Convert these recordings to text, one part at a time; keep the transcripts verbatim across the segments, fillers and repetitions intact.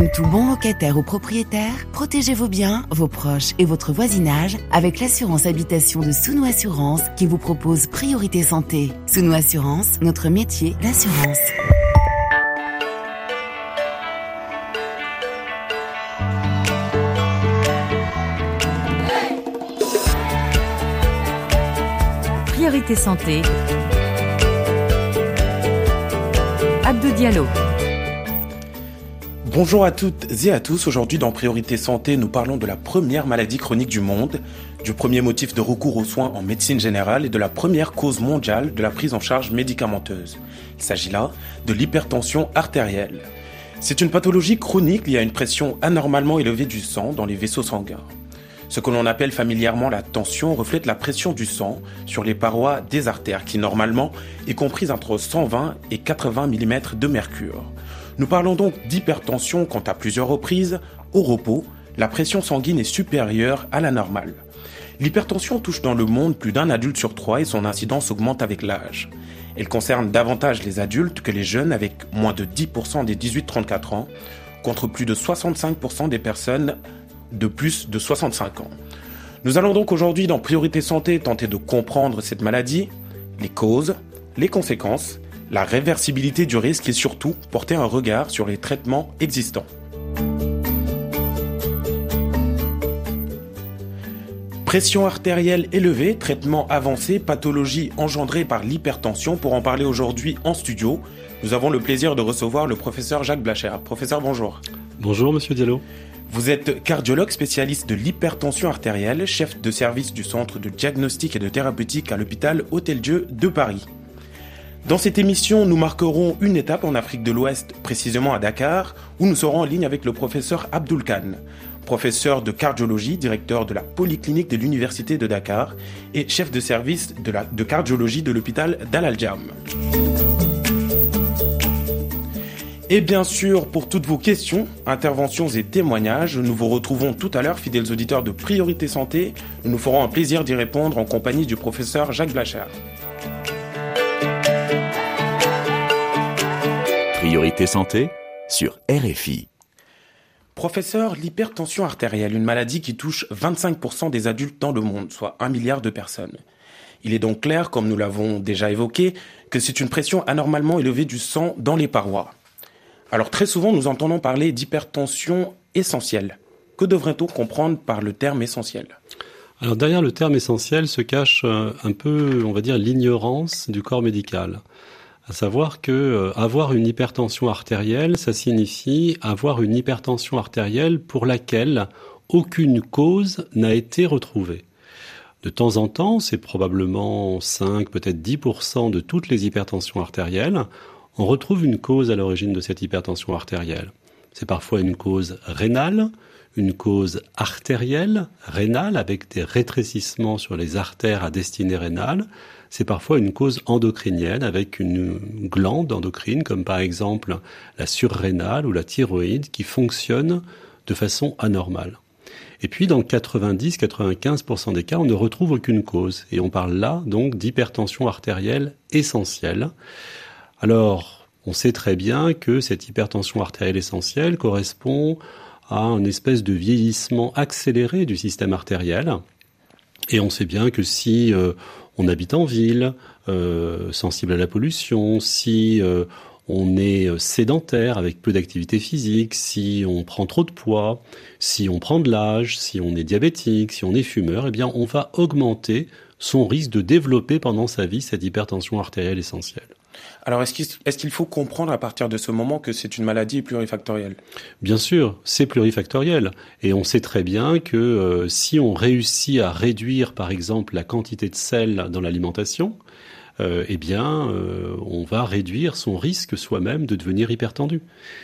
Comme tout bon locataire ou propriétaire, protégez vos biens, vos proches et votre voisinage avec l'assurance habitation de Souno Assurance qui vous propose Priorité Santé. Souno Assurance, notre métier, l'assurance. Priorité Santé. Abdou Diallo. Bonjour à toutes et à tous. Aujourd'hui dans Priorité Santé, nous parlons de la première maladie chronique du monde, du premier motif de recours aux soins en médecine générale et de la première cause mondiale de la prise en charge médicamenteuse. Il s'agit là de l'hypertension artérielle. C'est une pathologie chronique liée à une pression anormalement élevée du sang dans les vaisseaux sanguins. Ce que l'on appelle familièrement la tension reflète la pression du sang sur les parois des artères qui normalement est comprise entre cent vingt et quatre-vingts millimètres de mercure. Nous parlons donc d'hypertension quand à plusieurs reprises, au repos, la pression sanguine est supérieure à la normale. L'hypertension touche dans le monde plus d'un adulte sur trois et son incidence augmente avec l'âge. Elle concerne davantage les adultes que les jeunes avec moins de dix pour cent des dix-huit à trente-quatre ans, contre plus de soixante-cinq pour cent des personnes de plus de soixante-cinq ans. Nous allons donc aujourd'hui dans Priorité Santé tenter de comprendre cette maladie, les causes, les conséquences, la réversibilité du risque et surtout porter un regard sur les traitements existants. Pression artérielle élevée, traitement avancé, pathologie engendrée par l'hypertension. Pour en parler aujourd'hui en studio, nous avons le plaisir de recevoir le professeur Jacques Blacher. Professeur, bonjour. Bonjour, monsieur Diallo. Vous êtes cardiologue spécialiste de l'hypertension artérielle, chef de service du centre de diagnostic et de thérapeutique à l'hôpital Hôtel-Dieu de Paris. Dans cette émission, nous marquerons une étape en Afrique de l'Ouest, précisément à Dakar, où nous serons en ligne avec le professeur Abdoul Khan, professeur de cardiologie, directeur de la polyclinique de l'université de Dakar et chef de service de, la, de cardiologie de l'hôpital d'Al Aljam. Et bien sûr, pour toutes vos questions, interventions et témoignages, nous vous retrouvons tout à l'heure, fidèles auditeurs de Priorité Santé. Nous nous ferons un plaisir d'y répondre en compagnie du professeur Jacques Blacher. Priorité Santé sur R F I. Professeur, l'hypertension artérielle, une maladie qui touche vingt-cinq pour cent des adultes dans le monde, soit un milliard de personnes. Il est donc clair, comme nous l'avons déjà évoqué, que c'est une pression anormalement élevée du sang dans les parois. Alors très souvent, nous entendons parler d'hypertension essentielle. Que devrait-on comprendre par le terme essentiel ? Alors derrière le terme essentiel se cache un peu, on va dire, l'ignorance du corps médical. À savoir que euh, avoir une hypertension artérielle, ça signifie avoir une hypertension artérielle pour laquelle aucune cause n'a été retrouvée. De temps en temps, c'est probablement cinq, peut-être dix pour cent de toutes les hypertensions artérielles, on retrouve une cause à l'origine de cette hypertension artérielle. C'est parfois une cause rénale, une cause artérielle, rénale, avec des rétrécissements sur les artères à destinée rénale. C'est parfois une cause endocrinienne avec une glande endocrine, comme par exemple la surrénale ou la thyroïde, qui fonctionne de façon anormale. Et puis dans quatre-vingt-dix à quatre-vingt-quinze pour cent des cas, on ne retrouve aucune cause. Et on parle là donc d'hypertension artérielle essentielle. Alors, on sait très bien que cette hypertension artérielle essentielle correspond à une espèce de vieillissement accéléré du système artériel. Et on sait bien que si euh, on habite en ville, euh, sensible à la pollution, si euh, on est sédentaire avec peu d'activité physique, si on prend trop de poids, si on prend de l'âge, si on est diabétique, si on est fumeur, eh bien on va augmenter son risque de développer pendant sa vie cette hypertension artérielle essentielle. Alors, est-ce qu'il, est-ce qu'il faut comprendre à partir de ce moment que c'est une maladie plurifactorielle ? Bien sûr, c'est plurifactoriel. Et on sait très bien que euh, si on réussit à réduire, par exemple, la quantité de sel dans l'alimentation, euh, eh bien, euh, on va réduire son risque soi-même de devenir hypertendu.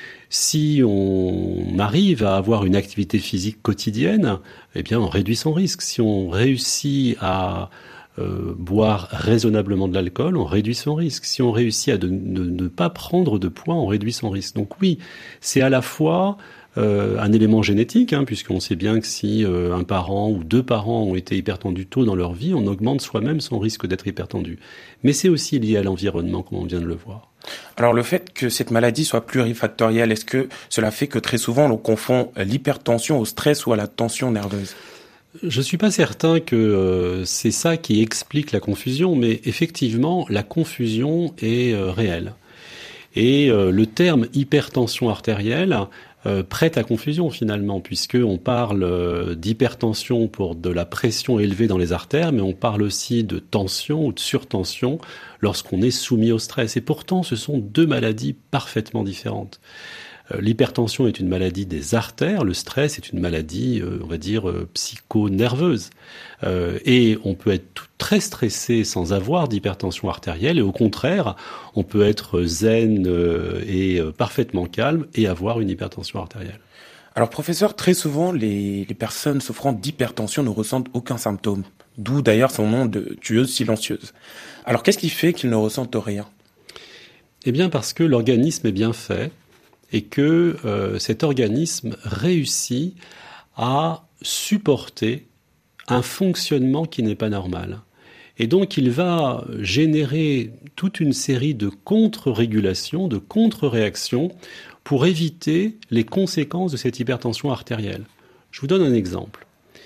Si on arrive à avoir une activité physique quotidienne, eh bien, on réduit son risque. Si on réussit à euh, boire raisonnablement de l'alcool, on réduit son risque. Si on réussit à de, de, de ne pas prendre de poids, on réduit son risque. Donc oui, c'est à la fois euh, un élément génétique, hein, puisqu'on sait bien que si euh, un parent ou deux parents ont été hypertendus tôt dans leur vie, on augmente soi-même son risque d'être hypertendu. Mais c'est aussi lié à l'environnement, comme on vient de le voir. Alors le fait que cette maladie soit plurifactorielle, est-ce que cela fait que très souvent on confond l'hypertension au stress ou à la tension nerveuse ? Je suis pas certain que euh, c'est ça qui explique la confusion, mais effectivement, la confusion est euh, réelle. Et euh, le terme hypertension artérielle euh, prête à confusion finalement, puisqu'on parle euh, d'hypertension pour de la pression élevée dans les artères, mais on parle aussi de tension ou de surtension lorsqu'on est soumis au stress. Et pourtant, ce sont deux maladies parfaitement différentes. L'hypertension est une maladie des artères, le stress est une maladie, euh, on va dire, euh, psycho-nerveuse. Euh, et on peut être tout, très stressé sans avoir d'hypertension artérielle, et au contraire, on peut être zen euh, et euh, parfaitement calme et avoir une hypertension artérielle. Alors professeur, très souvent, les, les personnes souffrant d'hypertension ne ressentent aucun symptôme, d'où d'ailleurs son nom de tueuse silencieuse. Alors qu'est-ce qui fait qu'ils ne ressentent rien ? Eh bien parce que l'organisme est bien fait, et que euh, cet organisme réussit à supporter un fonctionnement qui n'est pas normal. Et donc il va générer toute une série de contre-régulations, de contre-réactions pour éviter les conséquences de cette hypertension artérielle. Je vous donne un exemple.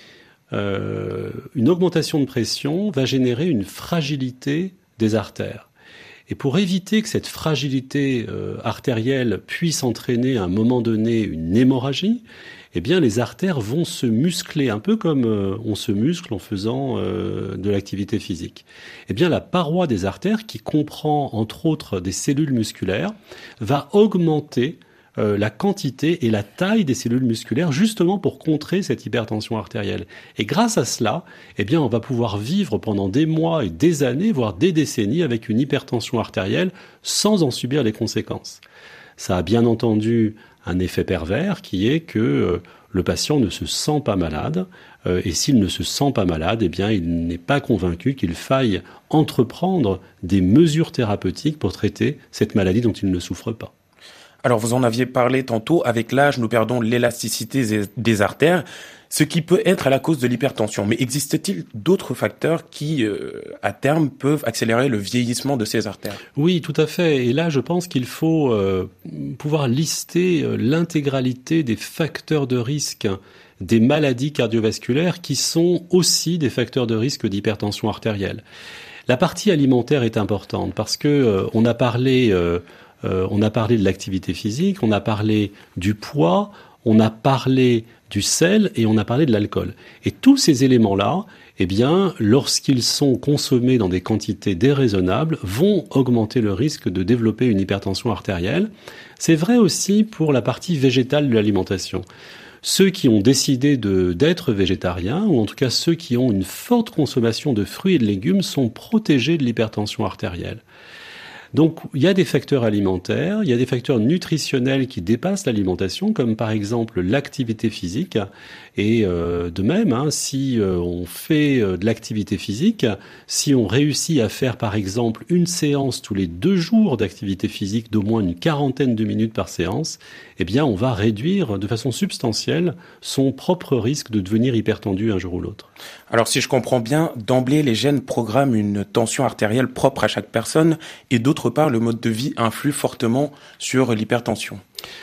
Euh, une augmentation de pression va générer une fragilité des artères. Et pour éviter que cette fragilité euh, artérielle puisse entraîner à un moment donné une hémorragie, eh bien les artères vont se muscler, un peu comme euh, on se muscle en faisant euh, de l'activité physique. Eh bien la paroi des artères, qui comprend entre autres des cellules musculaires, va augmenter Euh, la quantité et la taille des cellules musculaires justement pour contrer cette hypertension artérielle. Et grâce à cela, eh bien, on va pouvoir vivre pendant des mois et des années, voire des décennies avec une hypertension artérielle sans en subir les conséquences. Ça a bien entendu un effet pervers qui est que euh, le patient ne se sent pas malade euh, et s'il ne se sent pas malade, eh bien, il n'est pas convaincu qu'il faille entreprendre des mesures thérapeutiques pour traiter cette maladie dont il ne souffre pas. Alors vous en aviez parlé tantôt, avec l'âge nous perdons l'élasticité des artères, ce qui peut être à la cause de l'hypertension. Mais existe-t-il d'autres facteurs qui, euh, à terme, peuvent accélérer le vieillissement de ces artères ? Oui, tout à fait. Et là, je pense qu'il faut euh, pouvoir lister euh, l'intégralité des facteurs de risque des maladies cardiovasculaires qui sont aussi des facteurs de risque d'hypertension artérielle. La partie alimentaire est importante parce que euh, on a parlé... Euh, Euh, on a parlé de l'activité physique, on a parlé du poids, on a parlé du sel et on a parlé de l'alcool. Et tous ces éléments-là, eh bien, lorsqu'ils sont consommés dans des quantités déraisonnables, vont augmenter le risque de développer une hypertension artérielle. C'est vrai aussi pour la partie végétale de l'alimentation. Ceux qui ont décidé de, d'être végétariens, ou en tout cas ceux qui ont une forte consommation de fruits et de légumes, sont protégés de l'hypertension artérielle. Donc, il y a des facteurs alimentaires, il y a des facteurs nutritionnels qui dépassent l'alimentation, comme par exemple l'activité physique. Et euh, de même, hein, si euh, on fait euh, de l'activité physique, si on réussit à faire par exemple une séance tous les deux jours d'activité physique d'au moins une quarantaine de minutes par séance, eh bien, on va réduire de façon substantielle son propre risque de devenir hypertendu un jour ou l'autre. Alors, si je comprends bien, d'emblée, les gènes programment une tension artérielle propre à chaque personne et d'autre part, le mode de vie influe fortement sur l'hypertension.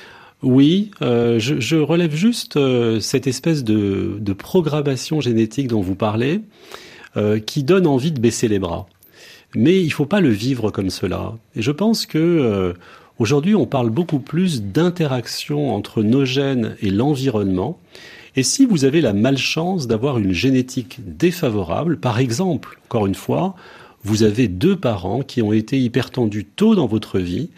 Oui, euh, je, je relève juste euh, cette espèce de, de programmation génétique dont vous parlez, euh, qui donne envie de baisser les bras. Mais il ne faut pas le vivre comme cela. Et je pense que euh, aujourd'hui, on parle beaucoup plus d'interaction entre nos gènes et l'environnement. Et si vous avez la malchance d'avoir une génétique défavorable, par exemple, encore une fois, vous avez deux parents qui ont été hypertendus tôt dans votre vie,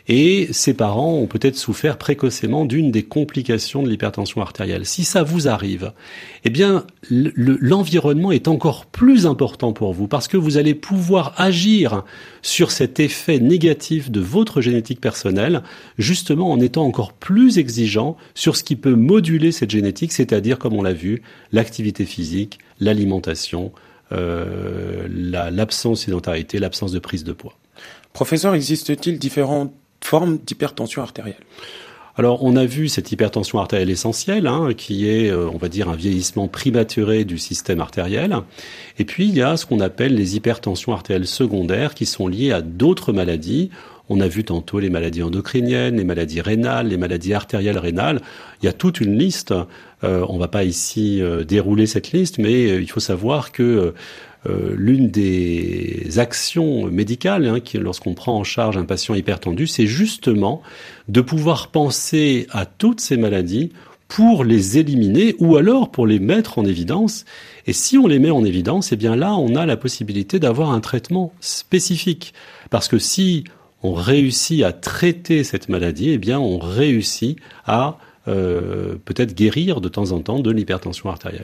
et ces parents ont peut-être souffert précocement d'une des complications de l'hypertension artérielle. Si ça vous arrive, eh bien, le, l'environnement est encore plus important pour vous parce que vous allez pouvoir agir sur cet effet négatif de votre génétique personnelle, justement en étant encore plus exigeant sur ce qui peut moduler cette génétique, c'est-à-dire, comme on l'a vu, l'activité physique, l'alimentation, euh, la, l'absence de sédentarité, l'absence de prise de poids. Professeur, existe-t-il différentes formes d'hypertension artérielle ? Alors, on a vu cette hypertension artérielle essentielle, hein, qui est, euh, on va dire, un vieillissement prématuré du système artériel. Et puis, il y a ce qu'on appelle les hypertensions artérielles secondaires, qui sont liées à d'autres maladies. On a vu tantôt les maladies endocriniennes, les maladies rénales, les maladies artérielles rénales. Il y a toute une liste. Euh, on ne va pas ici euh, dérouler cette liste, mais euh, il faut savoir que euh, l'une des actions médicales, hein, qui, lorsqu'on prend en charge un patient hypertendu, c'est justement de pouvoir penser à toutes ces maladies pour les éliminer ou alors pour les mettre en évidence. Et si on les met en évidence, eh bien là, on a la possibilité d'avoir un traitement spécifique. Parce que si on réussit à traiter cette maladie, eh bien on réussit à euh, peut-être guérir de temps en temps de l'hypertension artérielle.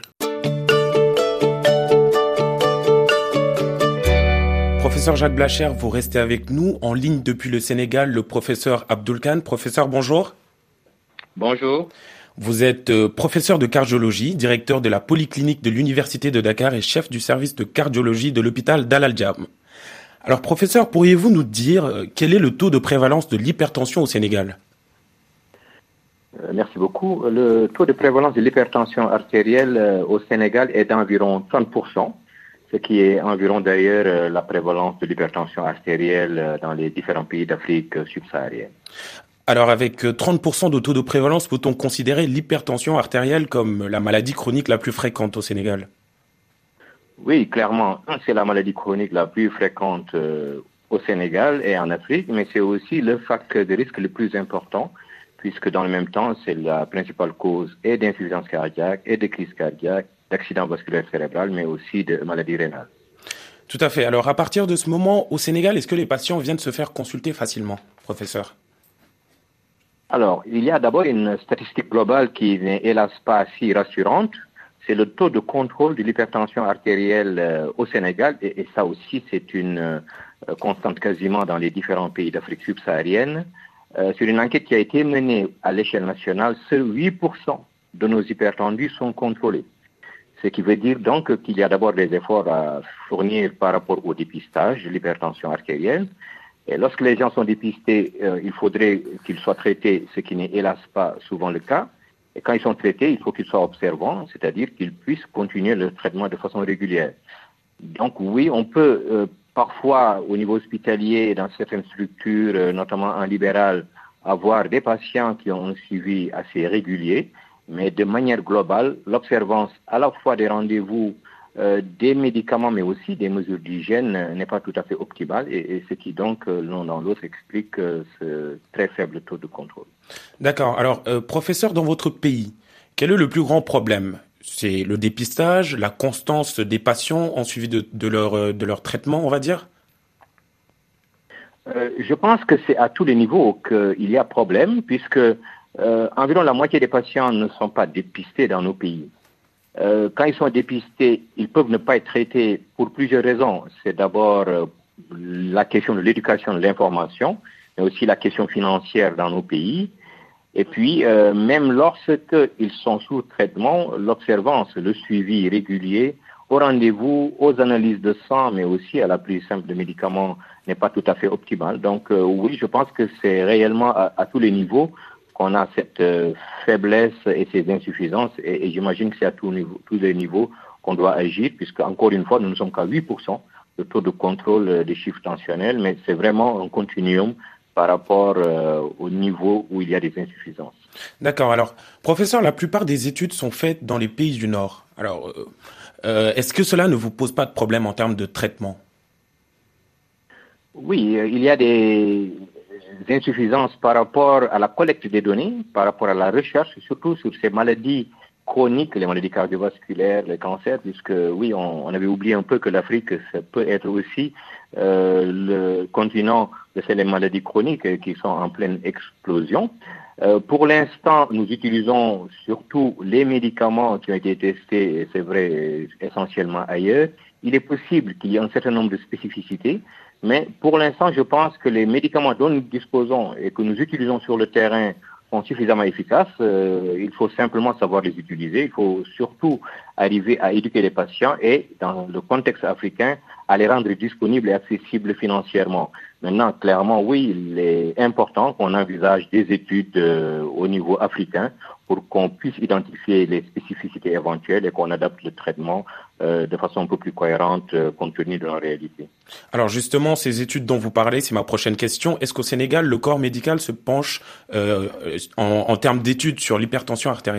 Professeur Jacques Blacher, vous restez avec nous. En ligne depuis le Sénégal, le professeur Abdoul Khan. Professeur, bonjour. Bonjour. Vous êtes euh, professeur de cardiologie, directeur de la polyclinique de l'Université de Dakar et chef du service de cardiologie de l'hôpital d'Al-Aljam. Alors, professeur, pourriez-vous nous dire euh, quel est le taux de prévalence de l'hypertension au Sénégal ? euh, Merci beaucoup. Le taux de prévalence de l'hypertension artérielle euh, au Sénégal est d'environ trente pour cent, ce qui est environ d'ailleurs euh, la prévalence de l'hypertension artérielle euh, dans les différents pays d'Afrique euh, subsaharienne. Alors, avec trente pour cent de taux de prévalence, peut-on considérer l'hypertension artérielle comme la maladie chronique la plus fréquente au Sénégal ? Oui, clairement, c'est la maladie chronique la plus fréquente euh, au Sénégal et en Afrique, mais c'est aussi le facteur de risque le plus important, puisque dans le même temps, c'est la principale cause et d'insuffisance cardiaque, et de crise cardiaque, d'accident vasculaire cérébral, mais aussi de maladie rénale. Tout à fait. Alors, à partir de ce moment, au Sénégal, est-ce que les patients viennent se faire consulter facilement, professeur ? Alors, il y a d'abord une statistique globale qui n'est hélas pas si rassurante. C'est le taux de contrôle de l'hypertension artérielle euh, au Sénégal, et, et ça aussi c'est une euh, constante quasiment dans les différents pays d'Afrique subsaharienne. Euh, sur une enquête qui a été menée à l'échelle nationale, seuls huit pour cent de nos hypertendus sont contrôlés. Ce qui veut dire donc qu'il y a d'abord des efforts à fournir par rapport au dépistage de l'hypertension artérielle. Et lorsque les gens sont dépistés, euh, il faudrait qu'ils soient traités, ce qui n'est hélas pas souvent le cas. Et quand ils sont traités, il faut qu'ils soient observants, c'est-à-dire qu'ils puissent continuer le traitement de façon régulière. Donc oui, on peut euh, parfois, au niveau hospitalier, dans certaines structures, euh, notamment en libéral, avoir des patients qui ont un suivi assez régulier, mais de manière globale, l'observance à la fois des rendez-vous, euh, des médicaments, mais aussi des mesures d'hygiène euh, n'est pas tout à fait optimale, et, et ce qui donc, euh, l'un dans l'autre, explique euh, ce très faible taux de contrôle. D'accord. Alors, euh, professeur, dans votre pays, quel est le plus grand problème ? C'est le dépistage, la constance des patients en suivi de, de, leur, de leur traitement, on va dire ? euh, Je pense que c'est à tous les niveaux qu'il y a problème, puisque euh, environ la moitié des patients ne sont pas dépistés dans nos pays. Euh, quand ils sont dépistés, ils peuvent ne pas être traités pour plusieurs raisons. C'est d'abord euh, la question de l'éducation, de l'information, mais aussi la question financière dans nos pays. Et puis, euh, même lorsqu'ils sont sous traitement, l'observance, le suivi régulier, au rendez-vous, aux analyses de sang, mais aussi à la prise simple de médicaments n'est pas tout à fait optimal. Donc euh, oui, je pense que c'est réellement à, à tous les niveaux qu'on a cette euh, faiblesse et ces insuffisances. Et, et j'imagine que c'est à tous, niveau, tous les niveaux qu'on doit agir, puisque encore une fois, nous ne sommes qu'à huit pour cent de taux de contrôle des chiffres tensionnels, mais c'est vraiment un continuum par rapport euh, au niveau où il y a des insuffisances. D'accord. Alors, professeur, la plupart des études sont faites dans les pays du Nord. Alors, euh, euh, est-ce que cela ne vous pose pas de problème en termes de traitement ? Oui, euh, il y a des insuffisances par rapport à la collecte des données, par rapport à la recherche, surtout sur ces maladies chroniques, les maladies cardiovasculaires, les cancers, puisque oui, on, on avait oublié un peu que l'Afrique, ça peut être aussi euh, le continent de ces maladies chroniques qui sont en pleine explosion. Euh, pour l'instant, nous utilisons surtout les médicaments qui ont été testés, c'est vrai, essentiellement ailleurs. Il est possible qu'il y ait un certain nombre de spécificités, mais pour l'instant, je pense que les médicaments dont nous disposons et que nous utilisons sur le terrain sont suffisamment efficaces. Euh, il faut simplement savoir les utiliser. Il faut surtout arriver à éduquer les patients et, dans le contexte africain, à les rendre disponibles et accessibles financièrement. Maintenant, clairement, oui, il est important qu'on envisage des études euh, au niveau africain pour qu'on puisse identifier les spécificités éventuelles et qu'on adapte le traitement euh, de façon un peu plus cohérente euh, compte tenu de la réalité. Alors justement, ces études dont vous parlez, c'est ma prochaine question. Est-ce qu'au Sénégal, le corps médical se penche euh, en, en termes d'études sur l'hypertension artérielle ?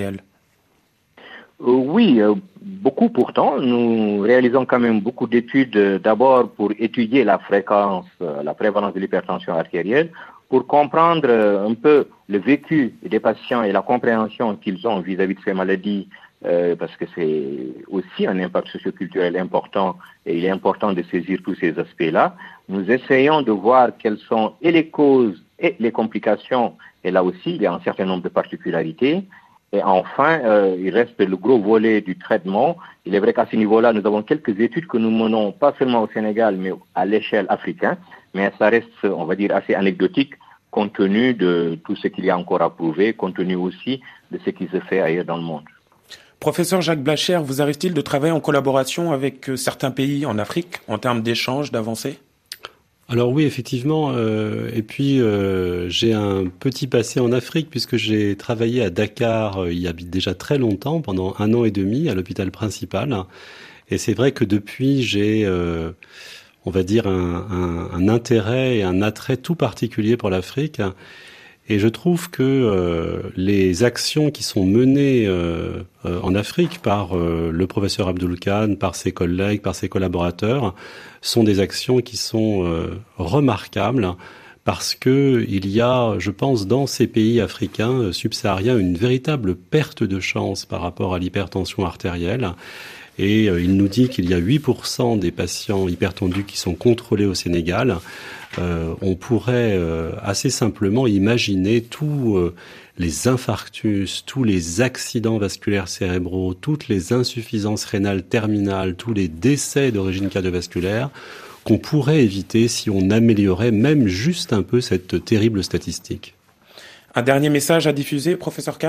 Euh, oui, euh, beaucoup pourtant. Nous réalisons quand même beaucoup d'études euh, d'abord pour étudier la fréquence, euh, la prévalence de l'hypertension artérielle, pour comprendre euh, un peu le vécu des patients et la compréhension qu'ils ont vis-à-vis de ces maladies, euh, parce que c'est aussi un impact socioculturel important et il est important de saisir tous ces aspects-là. Nous essayons de voir quelles sont et les causes et les complications, et là aussi il y a un certain nombre de particularités. Et enfin, euh, il reste le gros volet du traitement. Il est vrai qu'à ce niveau-là, nous avons quelques études que nous menons, pas seulement au Sénégal, mais à l'échelle africaine. Mais ça reste, on va dire, assez anecdotique, compte tenu de tout ce qu'il y a encore à prouver, compte tenu aussi de ce qui se fait ailleurs dans le monde. Professeur Jacques Blacher, vous arrive-t-il de travailler en collaboration avec certains pays en Afrique, en termes d'échanges, d'avancées ? Alors oui, effectivement, euh, et puis euh, j'ai un petit passé en Afrique puisque j'ai travaillé à Dakar euh, il y a déjà très longtemps, pendant un an et demi à l'hôpital principal. Et c'est vrai que depuis, j'ai, euh, on va dire, un, un, un intérêt et un attrait tout particulier pour l'Afrique. Et je trouve que euh, les actions qui sont menées euh, euh, en Afrique par euh, le professeur Abdul Khan, par ses collègues, par ses collaborateurs, sont des actions qui sont euh, remarquables parce que il y a, je pense, dans ces pays africains subsahariens, une véritable perte de chance par rapport à l'hypertension artérielle. Et euh, il nous dit qu'il y a huit pour cent des patients hypertendus qui sont contrôlés au Sénégal. Euh, on pourrait euh, assez simplement imaginer tous euh, les infarctus, tous les accidents vasculaires cérébraux, toutes les insuffisances rénales terminales, tous les décès d'origine cardiovasculaire qu'on pourrait éviter si on améliorait même juste un peu cette terrible statistique. Un dernier message à diffuser, professeur Khan ?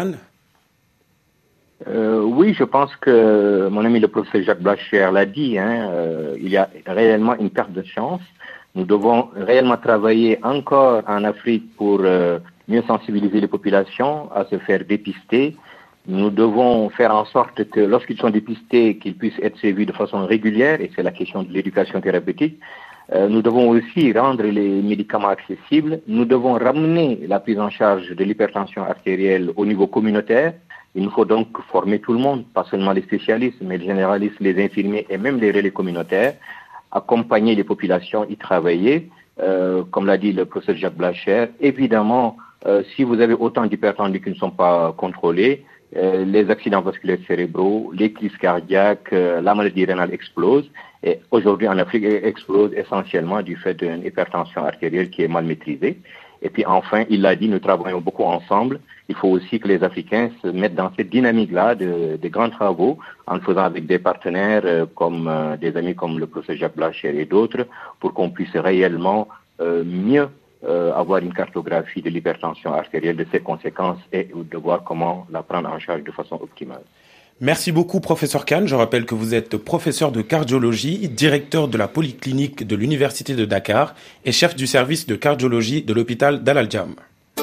Euh, oui, je pense que mon ami le professeur Jacques Blacher l'a dit, hein, euh, il y a réellement une perte de chance. Nous devons réellement travailler encore en Afrique pour euh, mieux sensibiliser les populations à se faire dépister. Nous devons faire en sorte que lorsqu'ils sont dépistés, qu'ils puissent être suivis de façon régulière, et c'est la question de l'éducation thérapeutique. Euh, nous devons aussi rendre les médicaments accessibles. Nous devons ramener la prise en charge de l'hypertension artérielle au niveau communautaire. Il nous faut donc former tout le monde, pas seulement les spécialistes, mais les généralistes, les infirmiers et même les relais communautaires, accompagner les populations, y travailler, euh, comme l'a dit le professeur Jacques Blacher. Évidemment, euh, si vous avez autant d'hypertendus qui ne sont pas contrôlés, euh, les accidents vasculaires cérébraux, les crises cardiaques, euh, la maladie rénale explose. Et aujourd'hui en Afrique, elle explose essentiellement du fait d'une hypertension artérielle qui est mal maîtrisée. Et puis enfin, il l'a dit, nous travaillons beaucoup ensemble. Il faut aussi que les Africains se mettent dans cette dynamique-là de, de grands travaux en le faisant avec des partenaires euh, comme euh, des amis comme le professeur Jacques Blacher et d'autres pour qu'on puisse réellement euh, mieux euh, avoir une cartographie de l'hypertension artérielle, de ses conséquences et de voir comment la prendre en charge de façon optimale. Merci beaucoup, professeur Khan. Je rappelle que vous êtes professeur de cardiologie, directeur de la polyclinique de l'Université de Dakar et chef du service de cardiologie de l'hôpital d'Al Aljam.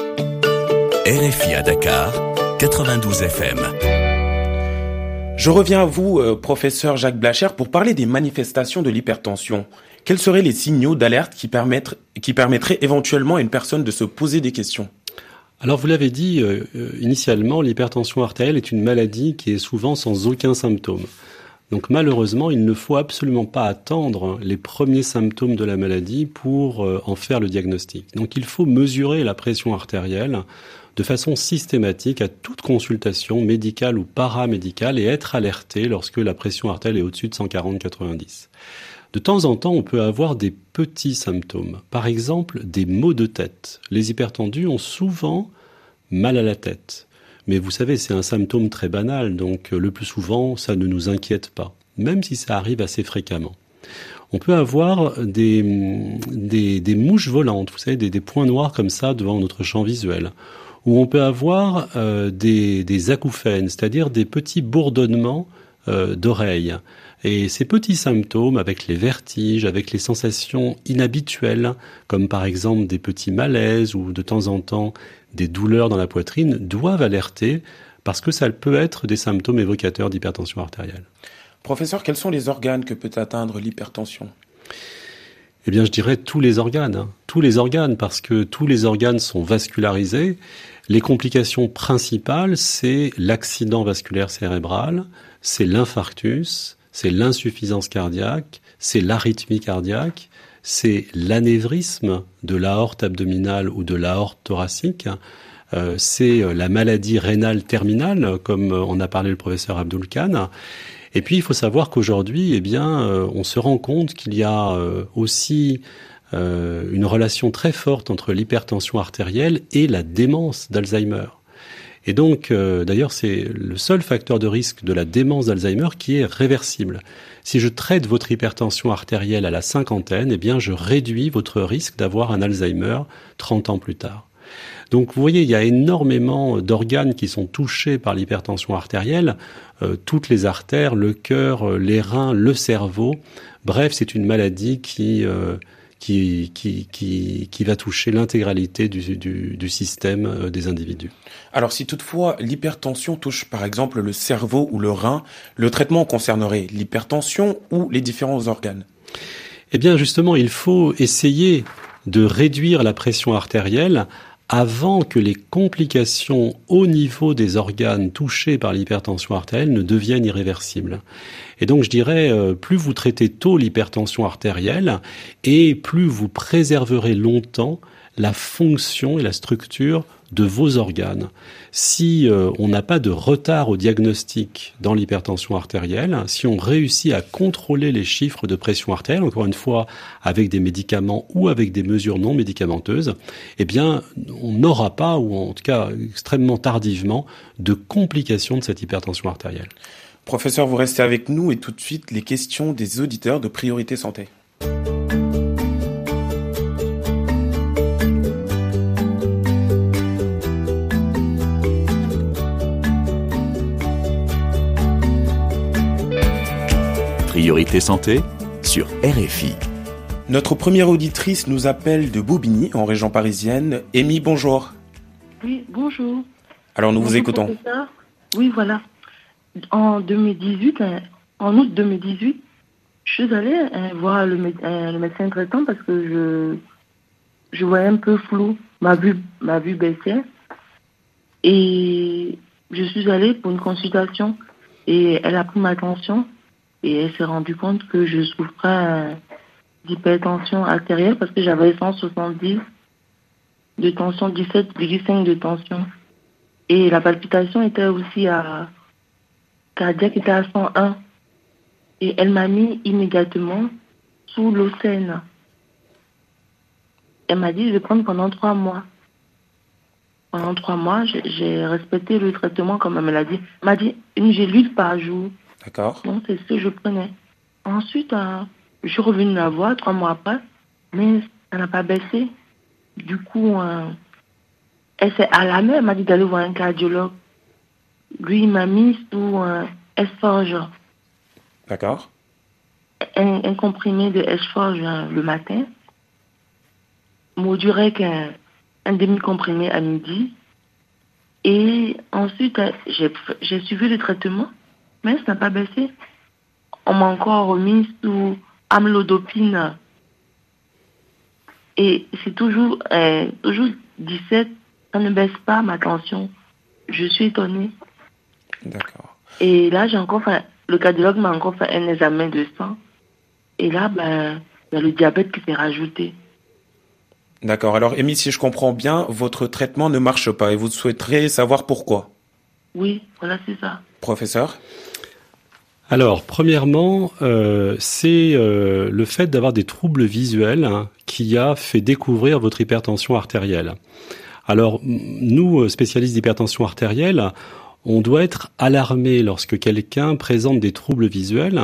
R F I à Dakar, quatre-vingt-douze F M. Je reviens à vous, euh, professeur Jacques Blacher, pour parler des manifestations de l'hypertension. Quels seraient les signaux d'alerte qui, permettre, qui permettraient éventuellement à une personne de se poser des questions ? Alors vous l'avez dit, euh, initialement, l'hypertension artérielle est une maladie qui est souvent sans aucun symptôme. Donc malheureusement, il ne faut absolument pas attendre les premiers symptômes de la maladie pour euh, en faire le diagnostic. Donc il faut mesurer la pression artérielle de façon systématique à toute consultation médicale ou paramédicale et être alerté lorsque la pression artérielle est au-dessus de cent quarante sur quatre-vingt-dix. De temps en temps, on peut avoir des petits symptômes. Par exemple, des maux de tête. Les hypertendus ont souvent mal à la tête. Mais vous savez, c'est un symptôme très banal, donc le plus souvent, ça ne nous inquiète pas, même si ça arrive assez fréquemment. On peut avoir des, des, des mouches volantes, vous savez, des, des points noirs comme ça devant notre champ visuel. où on peut avoir euh, des, des acouphènes, c'est-à-dire des petits bourdonnements euh, d'oreilles. Et ces petits symptômes, avec les vertiges, avec les sensations inhabituelles, comme par exemple des petits malaises ou de temps en temps des douleurs dans la poitrine, doivent alerter parce que ça peut être des symptômes évocateurs d'hypertension artérielle. Professeur, quels sont les organes que peut atteindre l'hypertension ? Eh bien, je dirais tous les organes, hein. tous les organes, parce que tous les organes sont vascularisés. Les complications principales, c'est l'accident vasculaire cérébral, c'est l'infarctus, c'est l'insuffisance cardiaque, c'est l'arythmie cardiaque, c'est l'anévrisme de l'aorte abdominale ou de l'aorte thoracique, euh, c'est la maladie rénale terminale, comme en a parlé le professeur Abdul Khan. Et puis, il faut savoir qu'aujourd'hui, eh bien, euh, on se rend compte qu'il y a euh, aussi euh, une relation très forte entre l'hypertension artérielle et la démence d'Alzheimer. Et donc, euh, d'ailleurs, c'est le seul facteur de risque de la démence d'Alzheimer qui est réversible. Si je traite votre hypertension artérielle à la cinquantaine, eh bien, je réduis votre risque d'avoir un Alzheimer trente ans plus tard. Donc, vous voyez, il y a énormément d'organes qui sont touchés par l'hypertension artérielle, euh, toutes les artères, le cœur, les reins, le cerveau. Bref, c'est une maladie qui euh, qui qui qui qui va toucher l'intégralité du du, du système euh, des individus. Alors, si toutefois l'hypertension touche par exemple le cerveau ou le rein, le traitement concernerait l'hypertension ou les différents organes ? Eh bien, justement, il faut essayer de réduire la pression artérielle avant que les complications au niveau des organes touchés par l'hypertension artérielle ne deviennent irréversibles. Et donc je dirais, euh, plus vous traitez tôt l'hypertension artérielle, et plus vous préserverez longtemps la fonction et la structure de vos organes. Si euh, on n'a pas de retard au diagnostic dans l'hypertension artérielle, si on réussit à contrôler les chiffres de pression artérielle, encore une fois avec des médicaments ou avec des mesures non médicamenteuses, eh bien on n'aura pas, ou en tout cas extrêmement tardivement, de complications de cette hypertension artérielle. Professeur, vous restez avec nous et tout de suite les questions des auditeurs de Priorité Santé. Priorité Santé sur R F I. Notre première auditrice nous appelle de Bobigny, en région parisienne. Amy, bonjour. Oui, bonjour. Alors nous bonjour, vous écoutons. Professeur. Oui, voilà. En deux mille dix-huit, en août deux mille dix-huit, je suis allée voir le, méde- le médecin traitant parce que je, je voyais un peu flou. Ma vue, ma vue baissait. Et je suis allée pour une consultation. Et elle a pris ma tension. Et elle s'est rendue compte que je souffrais d'hypertension artérielle parce que j'avais cent soixante-dix de tension, dix-sept virgule cinq de tension. Et la palpitation était aussi à... cardiaque était à cent un. Et elle m'a mis immédiatement sous l'Océane. Elle m'a dit de prendre pendant trois mois. Pendant trois mois, j'ai, j'ai respecté le traitement comme elle me l'a dit. Elle m'a dit une gélule par jour. D'accord. Donc, c'est ce que je prenais. Ensuite, euh, je suis revenue la voir trois mois après, mais ça n'a pas baissé. Du coup, euh, elle s'est alarmée, elle m'a dit d'aller voir un cardiologue. Lui, il m'a mis sous un Esforge. D'accord. Un, un comprimé de Esforge euh, le matin. Modurec, un, un demi-comprimé à midi. Et ensuite, euh, j'ai, j'ai suivi le traitement. Mais ça n'a pas baissé. On m'a encore remis sous amlodopine. Et c'est toujours, euh, toujours dix-sept. Ça ne baisse pas ma tension. Je suis étonnée. D'accord. Et là, j'ai encore fait, le cardiologue m'a encore fait un examen de sang. Et là, ben, il y a le diabète qui s'est rajouté. D'accord. Alors, Amy, si je comprends bien, votre traitement ne marche pas et vous souhaiterez savoir pourquoi. Oui, voilà, c'est ça. Professeur ? Alors, premièrement, euh, c'est euh, le fait d'avoir des troubles visuels hein, qui a fait découvrir votre hypertension artérielle. Alors, nous, spécialistes d'hypertension artérielle, on doit être alarmé lorsque quelqu'un présente des troubles visuels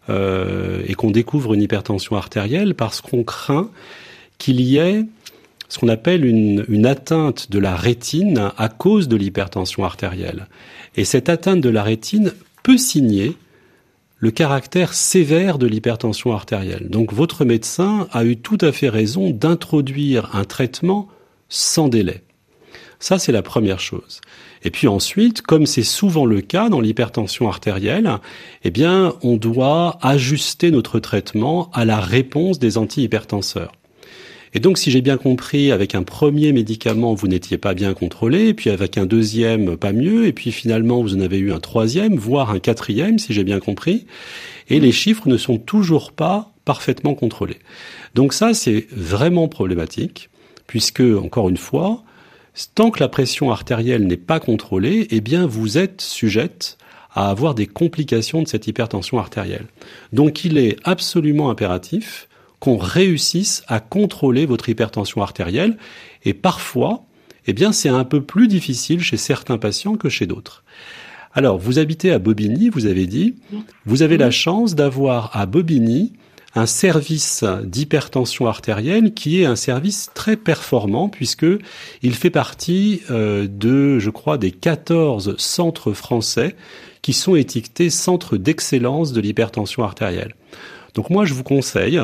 euh, et qu'on découvre une hypertension artérielle parce qu'on craint qu'il y ait ce qu'on appelle une, une atteinte de la rétine à cause de l'hypertension artérielle. Et cette atteinte de la rétine peut signer le caractère sévère de l'hypertension artérielle. Donc votre médecin a eu tout à fait raison d'introduire un traitement sans délai. Ça, c'est la première chose. Et puis ensuite, comme c'est souvent le cas dans l'hypertension artérielle, eh bien, on doit ajuster notre traitement à la réponse des antihypertenseurs. Et donc, si j'ai bien compris, avec un premier médicament, vous n'étiez pas bien contrôlé, puis avec un deuxième, pas mieux, et puis finalement, vous en avez eu un troisième, voire un quatrième, si j'ai bien compris, et les chiffres ne sont toujours pas parfaitement contrôlés. Donc ça, c'est vraiment problématique, puisque, encore une fois, tant que la pression artérielle n'est pas contrôlée, eh bien, vous êtes sujette à avoir des complications de cette hypertension artérielle. Donc, il est absolument impératif qu'on réussisse à contrôler votre hypertension artérielle. Et parfois, eh bien, c'est un peu plus difficile chez certains patients que chez d'autres. Alors, vous habitez à Bobigny, vous avez dit. Vous avez la chance d'avoir à Bobigny un service d'hypertension artérielle qui est un service très performant puisque il fait partie euh, de, je crois, des quatorze centres français qui sont étiquetés centres d'excellence de l'hypertension artérielle. Donc moi, je vous conseille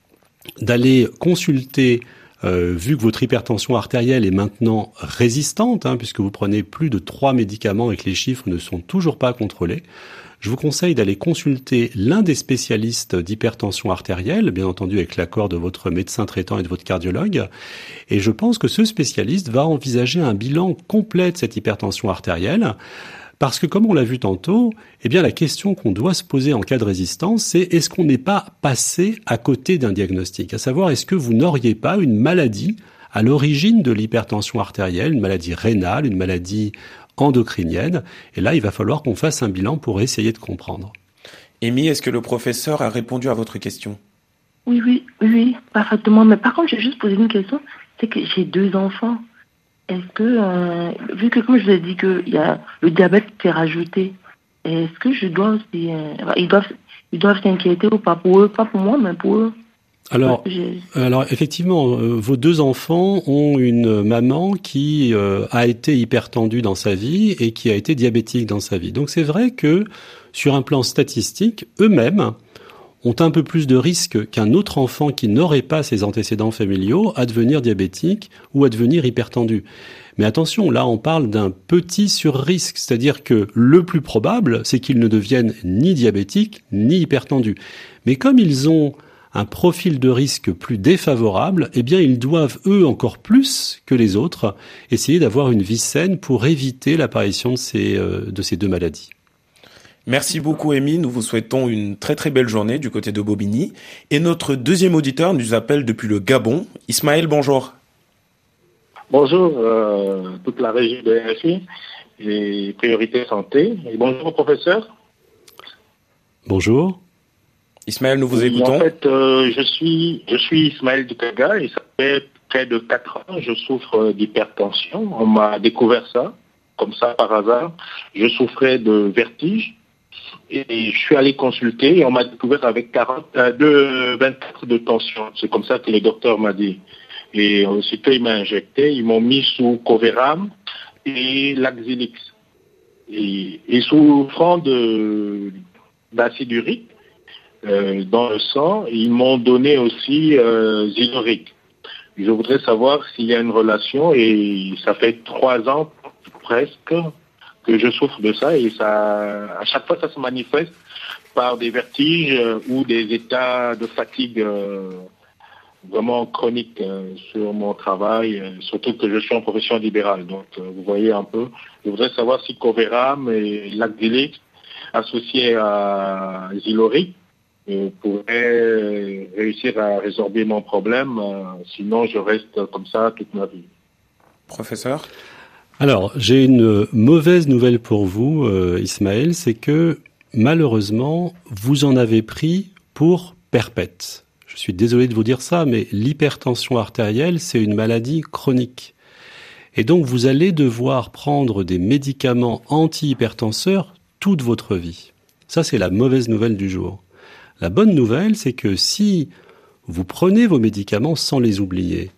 d'aller consulter, euh, vu que votre hypertension artérielle est maintenant résistante, hein, puisque vous prenez plus de trois médicaments et que les chiffres ne sont toujours pas contrôlés, je vous conseille d'aller consulter l'un des spécialistes d'hypertension artérielle, bien entendu avec l'accord de votre médecin traitant et de votre cardiologue, et je pense que ce spécialiste va envisager un bilan complet de cette hypertension artérielle. Parce que, comme on l'a vu tantôt, eh bien, la question qu'on doit se poser en cas de résistance, c'est est-ce qu'on n'est pas passé à côté d'un diagnostic? À savoir, est-ce que vous n'auriez pas une maladie à l'origine de l'hypertension artérielle, une maladie rénale, une maladie endocrinienne? Et là, il va falloir qu'on fasse un bilan pour essayer de comprendre. Amy, est-ce que le professeur a répondu à votre question? Oui, oui, oui, parfaitement. Mais par contre, j'ai juste posé une question. C'est que j'ai deux enfants. Est-ce que, euh, vu que comme je vous ai dit qu'il y a le diabète qui est rajouté, est-ce que je dois aussi, euh, ils doivent, ils doivent s'inquiéter ou pas pour eux, pas pour moi, mais pour eux? Alors, alors effectivement, euh, vos deux enfants ont une maman qui euh, a été hypertendue dans sa vie et qui a été diabétique dans sa vie. Donc c'est vrai que sur un plan statistique, eux-mêmes ont un peu plus de risque qu'un autre enfant qui n'aurait pas ces antécédents familiaux à devenir diabétique ou à devenir hypertendu. Mais attention, là on parle d'un petit surrisque, c'est-à-dire que le plus probable, c'est qu'ils ne deviennent ni diabétiques ni hypertendus. Mais comme ils ont un profil de risque plus défavorable, eh bien ils doivent, eux, encore plus que les autres, essayer d'avoir une vie saine pour éviter l'apparition de ces, euh, de ces deux maladies. Merci beaucoup, Amy. Nous vous souhaitons une très très belle journée du côté de Bobigny. Et notre deuxième auditeur nous appelle depuis le Gabon. Ismaël, bonjour. Bonjour, euh, toute la régie de R F I et Priorité Santé. Et bonjour, professeur. Bonjour. Ismaël, nous vous et écoutons. En fait, euh, je suis je suis Ismaël Dukaga et ça fait près de quatre ans je souffre d'hypertension. On m'a découvert ça, comme ça par hasard. Je souffrais de vertige. Et je suis allé consulter et on m'a découvert avec quarante, euh, de, vingt-quatre de tension. C'est comme ça que le docteur m'a dit. Et aussitôt, il m'a injecté. Ils m'ont mis sous Coveram et Laxilix. Et, et souffrant de, d'acide urique euh, dans le sang, ils m'ont donné aussi euh, Ziloric. Je voudrais savoir s'il y a une relation et ça fait trois ans presque que je souffre de ça et ça, à chaque fois, ça se manifeste par des vertiges euh, ou des états de fatigue euh, vraiment chroniques euh, sur mon travail, euh, surtout que je suis en profession libérale. Donc, euh, vous voyez un peu. Je voudrais savoir si Coveram et Laxilix associés à Ziloric euh, pourraient réussir à résorber mon problème. Euh, sinon, je reste comme ça toute ma vie. Professeur ? Alors, j'ai une mauvaise nouvelle pour vous, euh, Ismaël, c'est que malheureusement, vous en avez pris pour perpète. Je suis désolé de vous dire ça, mais l'hypertension artérielle, c'est une maladie chronique. Et donc, vous allez devoir prendre des médicaments antihypertenseurs toute votre vie. Ça, c'est la mauvaise nouvelle du jour. La bonne nouvelle, c'est que si vous prenez vos médicaments sans les oublier,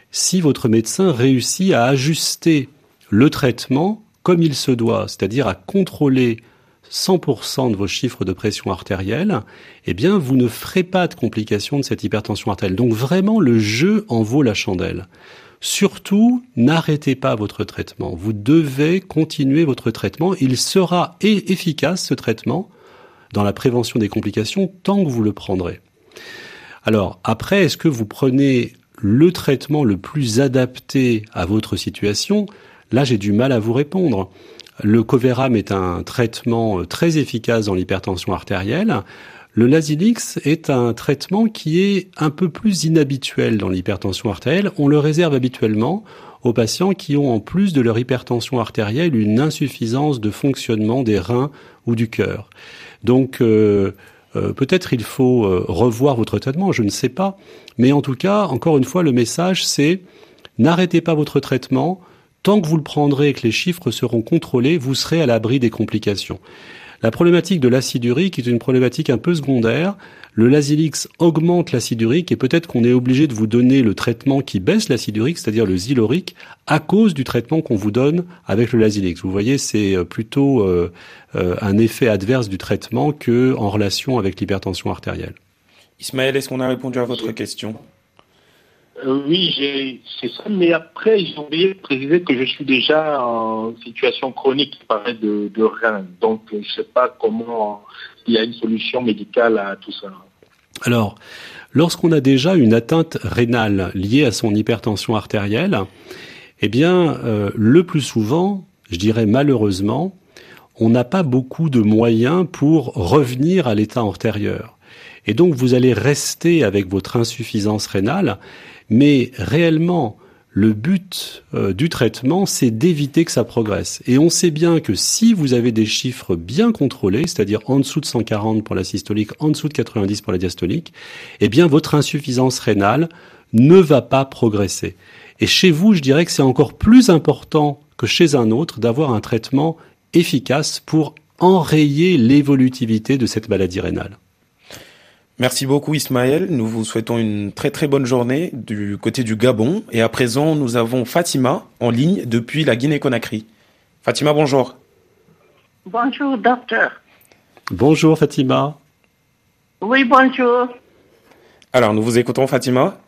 si votre médecin réussit à ajuster le traitement comme il se doit, c'est-à-dire à contrôler cent pour cent de vos chiffres de pression artérielle, eh bien, vous ne ferez pas de complications de cette hypertension artérielle. Donc vraiment, le jeu en vaut la chandelle. Surtout, n'arrêtez pas votre traitement. Vous devez continuer votre traitement. Il sera efficace, ce traitement, dans la prévention des complications, tant que vous le prendrez. Alors, après, est-ce que vous prenez le traitement le plus adapté à votre situation ? Là, j'ai du mal à vous répondre. Le Coveram est un traitement très efficace dans l'hypertension artérielle. Le Lasix est un traitement qui est un peu plus inhabituel dans l'hypertension artérielle. On le réserve habituellement aux patients qui ont, en plus de leur hypertension artérielle, une insuffisance de fonctionnement des reins ou du cœur. Donc, euh, euh, peut-être il faut euh, revoir votre traitement, je ne sais pas. Mais en tout cas, encore une fois, le message, c'est n'arrêtez pas votre traitement. Tant que vous le prendrez et que les chiffres seront contrôlés, vous serez à l'abri des complications. La problématique de l'acide urique est une problématique un peu secondaire. Le Lasix augmente l'acide urique et peut-être qu'on est obligé de vous donner le traitement qui baisse l'acide urique, c'est-à-dire le Ziloric, à cause du traitement qu'on vous donne avec le Lasix. Vous voyez, c'est plutôt euh, euh, un effet adverse du traitement que en relation avec l'hypertension artérielle. Ismaël, est-ce qu'on a répondu à votre question ? Euh, oui, j'ai, c'est ça, mais après, j'ai oublié de préciser que je suis déjà en situation chronique qui paraît de, de rein. Donc, je ne sais pas comment il y a une solution médicale à tout ça. Alors, lorsqu'on a déjà une atteinte rénale liée à son hypertension artérielle, eh bien, euh, le plus souvent, je dirais malheureusement, on n'a pas beaucoup de moyens pour revenir à l'état antérieur. Et donc, vous allez rester avec votre insuffisance rénale. Mais réellement, le but euh, du traitement, c'est d'éviter que ça progresse. Et on sait bien que si vous avez des chiffres bien contrôlés, c'est-à-dire en dessous de cent quarante pour la systolique, en dessous de quatre-vingt-dix pour la diastolique, eh bien votre insuffisance rénale ne va pas progresser. Et chez vous, je dirais que c'est encore plus important que chez un autre d'avoir un traitement efficace pour enrayer l'évolutivité de cette maladie rénale. Merci beaucoup Ismaël, nous vous souhaitons une très très bonne journée du côté du Gabon. Et à présent, nous avons Fatima en ligne depuis la Guinée-Conakry. Fatima, bonjour. Bonjour, docteur. Bonjour Fatima. Oui, bonjour. Alors, nous vous écoutons Fatima.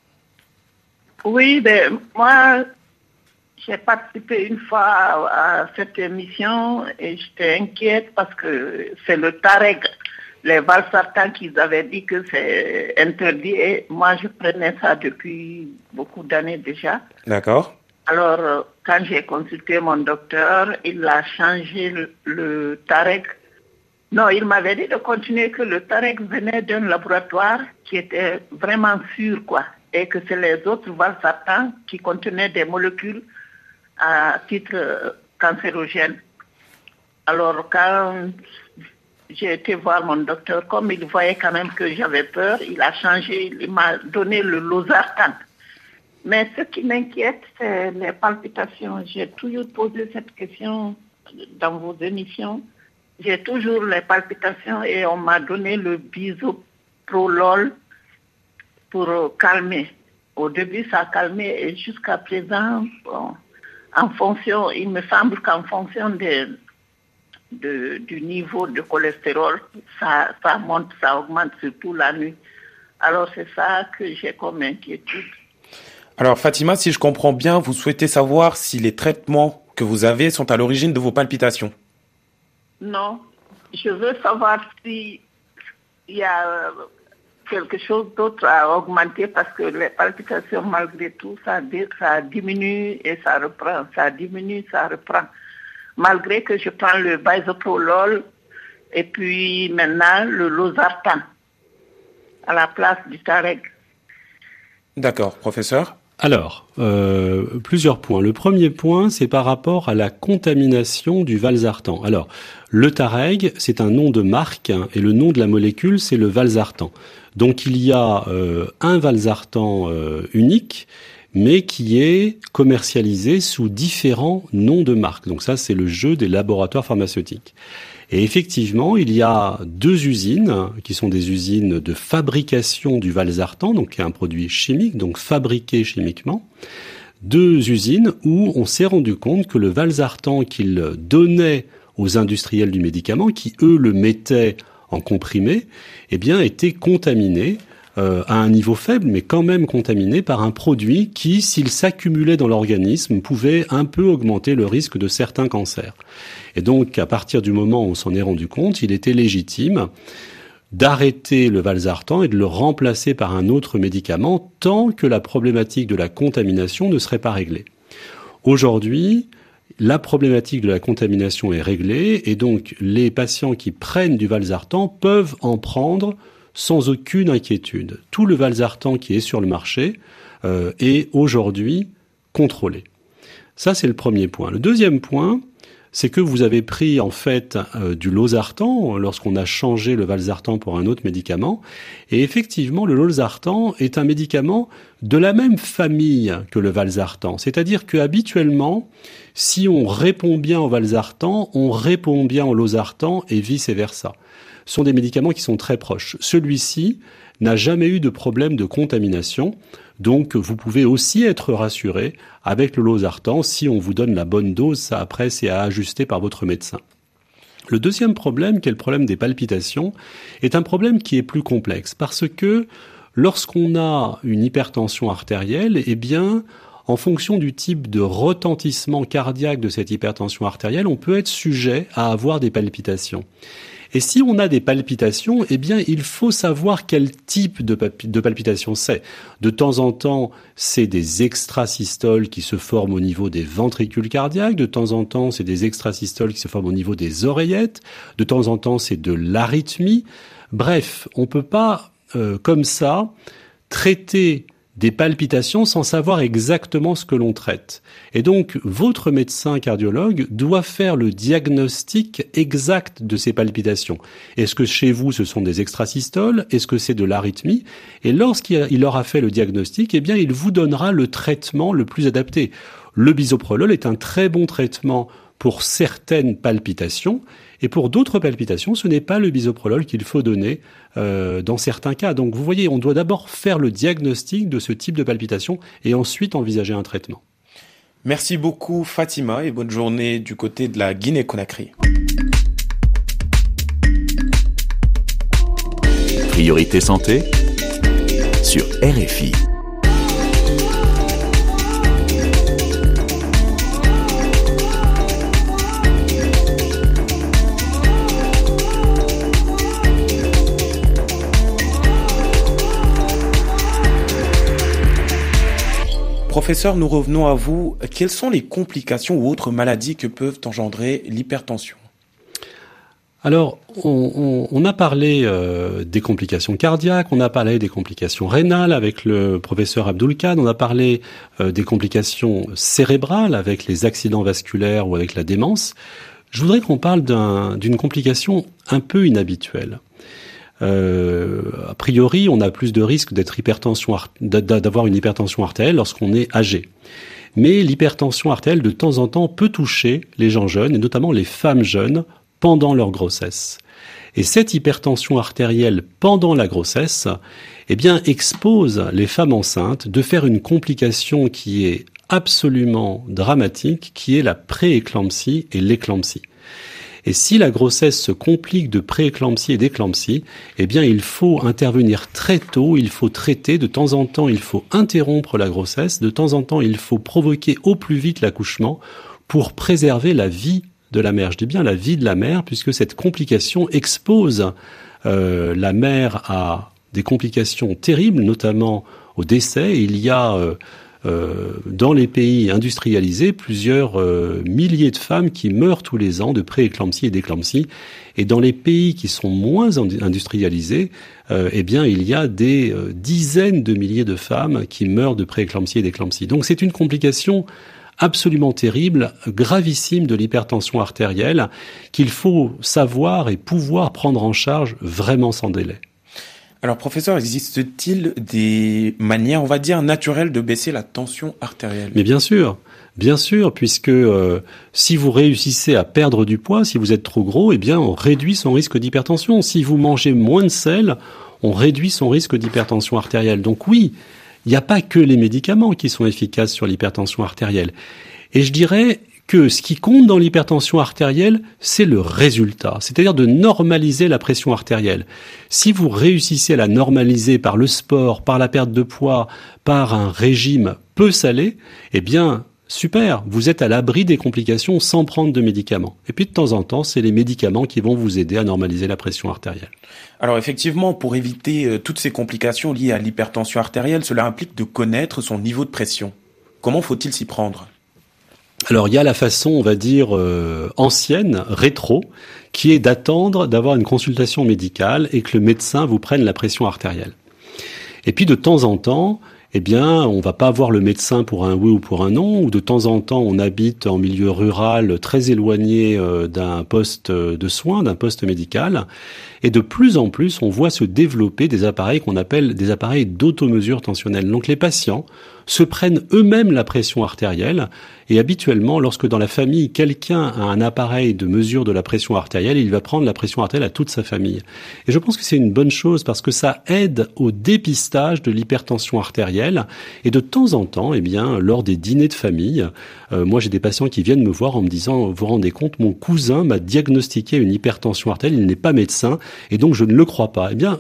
Oui, ben, moi, j'ai participé une fois à, à cette émission et j'étais inquiète parce que c'est le Tarek. Les valsartans qu'ils avaient dit que c'est interdit et moi je prenais ça depuis beaucoup d'années déjà. D'accord. Alors quand j'ai consulté mon docteur, il a changé le, le Tarek. Non, il m'avait dit de continuer que le Tarek venait d'un laboratoire qui était vraiment sûr quoi et que c'est les autres valsartans qui contenaient des molécules à titre cancérogène. Alors quand j'ai été voir mon docteur, comme il voyait quand même que j'avais peur, il a changé, il m'a donné le losartan. Mais ce qui m'inquiète, c'est les palpitations. J'ai toujours posé cette question dans vos émissions. J'ai toujours les palpitations et on m'a donné le bisoprolol pour calmer. Au début, ça a calmé et jusqu'à présent, bon, en fonction, il me semble qu'en fonction des... De, du niveau de cholestérol, ça, ça monte, ça augmente surtout la nuit. Alors c'est ça que j'ai comme inquiétude. Alors Fatima, si je comprends bien, vous souhaitez savoir si les traitements que vous avez sont à l'origine de vos palpitations. Non, je veux savoir si il y a quelque chose d'autre à augmenter parce que les palpitations malgré tout, ça, ça diminue et ça reprend, ça diminue, ça reprend. Malgré que je prends le bisoprolol et puis maintenant le losartan à la place du Tarek. D'accord, professeur. Alors, euh, plusieurs points. Le premier point, c'est par rapport à la contamination du valsartan. Alors, le Tareg, c'est un nom de marque hein, et le nom de la molécule, c'est le valsartan. Donc, il y a euh, un valsartan euh, unique, mais qui est commercialisé sous différents noms de marques. Donc ça, c'est le jeu des laboratoires pharmaceutiques. Et effectivement, il y a deux usines qui sont des usines de fabrication du valsartan, donc qui est un produit chimique, donc fabriqué chimiquement. Deux usines où on s'est rendu compte que le valsartan qu'ils donnaient aux industriels du médicament, qui eux le mettaient en comprimé, eh bien était contaminé euh, à un niveau faible, mais quand même contaminé par un produit qui, s'il s'accumulait dans l'organisme, pouvait un peu augmenter le risque de certains cancers. Et donc, à partir du moment où on s'en est rendu compte, il était légitime d'arrêter le valsartan et de le remplacer par un autre médicament tant que la problématique de la contamination ne serait pas réglée. Aujourd'hui, la problématique de la contamination est réglée et donc les patients qui prennent du valsartan peuvent en prendre sans aucune inquiétude. Tout le valsartan qui est sur le marché euh, est aujourd'hui contrôlé. Ça, c'est le premier point. Le deuxième point, c'est que vous avez pris en fait euh, du losartan lorsqu'on a changé le valsartan pour un autre médicament. Et effectivement, le losartan est un médicament de la même famille que le valsartan. C'est-à-dire que habituellement, si on répond bien au valsartan, on répond bien au losartan et vice-versa. Ce sont des médicaments qui sont très proches. Celui-ci n'a jamais eu de problème de contamination. Donc, vous pouvez aussi être rassuré avec le losartan. Si on vous donne la bonne dose, ça après, c'est à ajuster par votre médecin. Le deuxième problème, qui est le problème des palpitations, est un problème qui est plus complexe parce que lorsqu'on a une hypertension artérielle, eh bien, en fonction du type de retentissement cardiaque de cette hypertension artérielle, on peut être sujet à avoir des palpitations. Et si on a des palpitations, eh bien, il faut savoir quel type de, palp- de palpitations c'est. De temps en temps, c'est des extrasystoles qui se forment au niveau des ventricules cardiaques. De temps en temps, c'est des extrasystoles qui se forment au niveau des oreillettes. De temps en temps, c'est de l'arythmie. Bref, on peut pas, euh, comme ça, traiter des palpitations sans savoir exactement ce que l'on traite. Et donc, votre médecin cardiologue doit faire le diagnostic exact de ces palpitations. Est-ce que chez vous, ce sont des extrasystoles? Est-ce que c'est de l'arythmie? Et lorsqu'il aura fait le diagnostic, eh bien, il vous donnera le traitement le plus adapté. Le bisoprolol est un très bon traitement pour certaines palpitations, et pour d'autres palpitations, ce n'est pas le bisoprolol qu'il faut donner euh, dans certains cas. Donc vous voyez, on doit d'abord faire le diagnostic de ce type de palpitation et ensuite envisager un traitement. Merci beaucoup Fatima et bonne journée du côté de la Guinée-Conakry. Priorité santé sur R F I. Professeur, nous revenons à vous. Quelles sont les complications ou autres maladies que peuvent engendrer l'hypertension? Alors, on, on, on a parlé euh, des complications cardiaques, on a parlé des complications rénales avec le professeur Abdul-Khan, on a parlé euh, des complications cérébrales avec les accidents vasculaires ou avec la démence. Je voudrais qu'on parle d'un, d'une complication un peu inhabituelle. Euh, a priori, on a plus de risques d'être hypertension, d'avoir une hypertension artérielle lorsqu'on est âgé. Mais l'hypertension artérielle, de temps en temps, peut toucher les gens jeunes, et notamment les femmes jeunes, pendant leur grossesse. Et cette hypertension artérielle pendant la grossesse, eh bien, expose les femmes enceintes de faire une complication qui est absolument dramatique, qui est la prééclampsie et l'éclampsie. Et si la grossesse se complique de prééclampsie et d'éclampsie, eh bien, il faut intervenir très tôt, il faut traiter, de temps en temps, il faut interrompre la grossesse, de temps en temps, il faut provoquer au plus vite l'accouchement pour préserver la vie de la mère. Je dis bien la vie de la mère, puisque cette complication expose euh, la mère à des complications terribles, notamment au décès. Il y a euh, Euh, dans les pays industrialisés, plusieurs euh, milliers de femmes qui meurent tous les ans de prééclampsie et d'éclampsie. Et dans les pays qui sont moins industrialisés, euh, eh bien, il y a des euh, dizaines de milliers de femmes qui meurent de prééclampsie et d'éclampsie. Donc, c'est une complication absolument terrible, gravissime de l'hypertension artérielle qu'il faut savoir et pouvoir prendre en charge vraiment sans délai. Alors, professeur, existe-t-il des manières, on va dire, naturelles de baisser la tension artérielle ? Mais bien sûr, bien sûr, puisque euh, si vous réussissez à perdre du poids, si vous êtes trop gros, eh bien, on réduit son risque d'hypertension. Si vous mangez moins de sel, on réduit son risque d'hypertension artérielle. Donc oui, il n'y a pas que les médicaments qui sont efficaces sur l'hypertension artérielle. Et je dirais que ce qui compte dans l'hypertension artérielle, c'est le résultat, c'est-à-dire de normaliser la pression artérielle. Si vous réussissez à la normaliser par le sport, par la perte de poids, par un régime peu salé, eh bien, super, vous êtes à l'abri des complications sans prendre de médicaments. Et puis de temps en temps, c'est les médicaments qui vont vous aider à normaliser la pression artérielle. Alors effectivement, pour éviter euh, toutes ces complications liées à l'hypertension artérielle, cela implique de connaître son niveau de pression. Comment faut-il s'y prendre ? Alors il y a la façon, on va dire, euh, ancienne, rétro, qui est d'attendre d'avoir une consultation médicale et que le médecin vous prenne la pression artérielle. Et puis de temps en temps, eh bien, on va pas voir le médecin pour un oui ou pour un non, ou de temps en temps, on habite en milieu rural très éloigné euh, d'un poste de soins, d'un poste médical. Et de plus en plus, on voit se développer des appareils qu'on appelle des appareils d'automesure tensionnelle. Donc les patients se prennent eux-mêmes la pression artérielle et habituellement, lorsque dans la famille, quelqu'un a un appareil de mesure de la pression artérielle, il va prendre la pression artérielle à toute sa famille. Et je pense que c'est une bonne chose parce que ça aide au dépistage de l'hypertension artérielle. Et de temps en temps, eh bien, lors des dîners de famille, euh, moi j'ai des patients qui viennent me voir en me disant, vous vous rendez compte, mon cousin m'a diagnostiqué une hypertension artérielle, il n'est pas médecin, et donc je ne le crois pas. Eh bien,